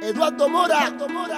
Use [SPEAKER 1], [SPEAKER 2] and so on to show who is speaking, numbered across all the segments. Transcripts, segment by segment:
[SPEAKER 1] Eduardo Mora,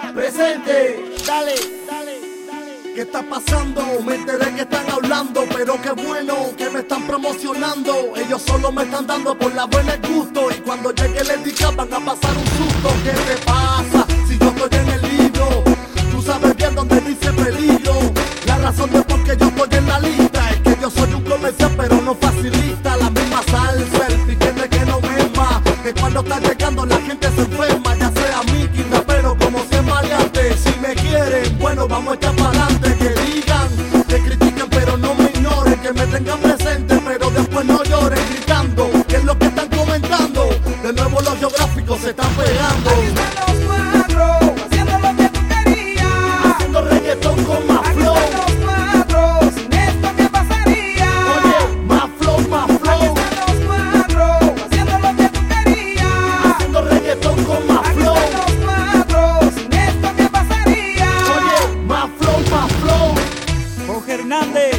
[SPEAKER 1] presente. Dale, dale, dale.
[SPEAKER 2] ¿Qué está pasando? Me enteré que están hablando, pero qué bueno que me están promocionando. Ellos solo me están dando por la buena el gusto, y cuando llegue el diga van a pasar un susto. ¿Qué te pasa? Si yo estoy en el libro, tú sabes bien dónde dice peligro. La razón de por qué yo estoy en la lista es que yo soy un comercial, pero no facilita. La misma salsa, el piquete que no merma, que cuando está llegando la gente se enferma. Ya sea Mickey, rapero como 100 maleantes. Si me quieren, bueno, vamos a echar para adelante. Que digan, que critiquen, pero no me ignoren. Que me tengan presente, pero después no lloren gritando. ¿Qué es lo que están comentando? De nuevo los geográficos se están pegando.
[SPEAKER 3] Aquí están los cuatro, haciendo lo que tú querías,
[SPEAKER 2] haciendo reggaetón con más flow.
[SPEAKER 3] Aquí están los cuatro, sin esto ¿qué pasaría?
[SPEAKER 2] Oye, más flow, más
[SPEAKER 3] Aquí
[SPEAKER 2] flow.
[SPEAKER 3] están los cuatro, haciendo lo que tú querías,
[SPEAKER 2] Haciendo reggaetón con más
[SPEAKER 3] Aquí
[SPEAKER 2] flow.
[SPEAKER 3] están los cuatro, sin esto ¿qué pasaría?
[SPEAKER 2] Oye, más flow, más flow.
[SPEAKER 4] Jorge Hernández,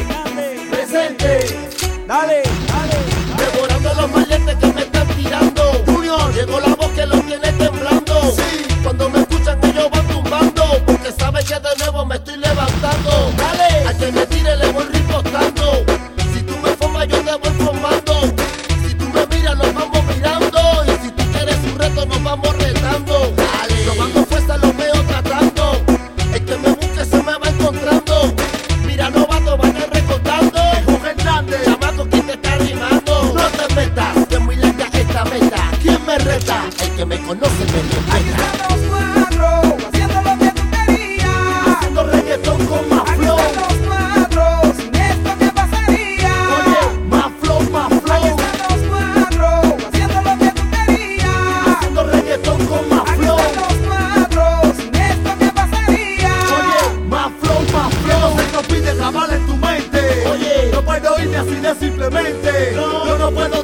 [SPEAKER 2] Presente.
[SPEAKER 4] dale, dale.
[SPEAKER 1] Devorando los maletes que me están tirando.
[SPEAKER 2] Junior.
[SPEAKER 1] Llegó la voz que los tiene temblando.
[SPEAKER 2] Sí.
[SPEAKER 1] Cuando me escuchan ellos van tumbando, porque saben que de nuevo me estoy levantando.
[SPEAKER 2] Dale.
[SPEAKER 1] Al que me tire le voy ripostando. Si tú me formas yo te voy formando. Si tú me miras nos vamos mirando. Y si tú quieres un reto nos vamos retando. Dale. Tomando fuerza los veo tratando. El que me busque se me va encontrando. Mira novato vayan recordando.
[SPEAKER 2] Jorge Hernández.
[SPEAKER 1] Chamaco, ¿quién te está rimando? No te metas, que es muy larga esta meta. ¿Quién me reta? El que me conoce me
[SPEAKER 3] Aquí
[SPEAKER 1] respeta.
[SPEAKER 3] están los cuatro, haciendo lo que tú querías,
[SPEAKER 2] Haciendo reggaetón con más
[SPEAKER 3] Aquí
[SPEAKER 2] flow.
[SPEAKER 3] están los cuatro, sin esto ¿qué pasaría?
[SPEAKER 2] Oye, más flow, más
[SPEAKER 3] Aquí
[SPEAKER 2] flow.
[SPEAKER 3] están los cuatro, haciendo lo que tú querías,
[SPEAKER 2] Haciendo reggaetón con más
[SPEAKER 3] Aquí
[SPEAKER 2] flow.
[SPEAKER 3] están los cuatro, sin esto ¿qué pasaría?
[SPEAKER 2] Oye, más flow, más flow. No se te olvide grabar en tu mente.
[SPEAKER 1] Oye.
[SPEAKER 2] No puedo irme así de simplemente. Yo no puedo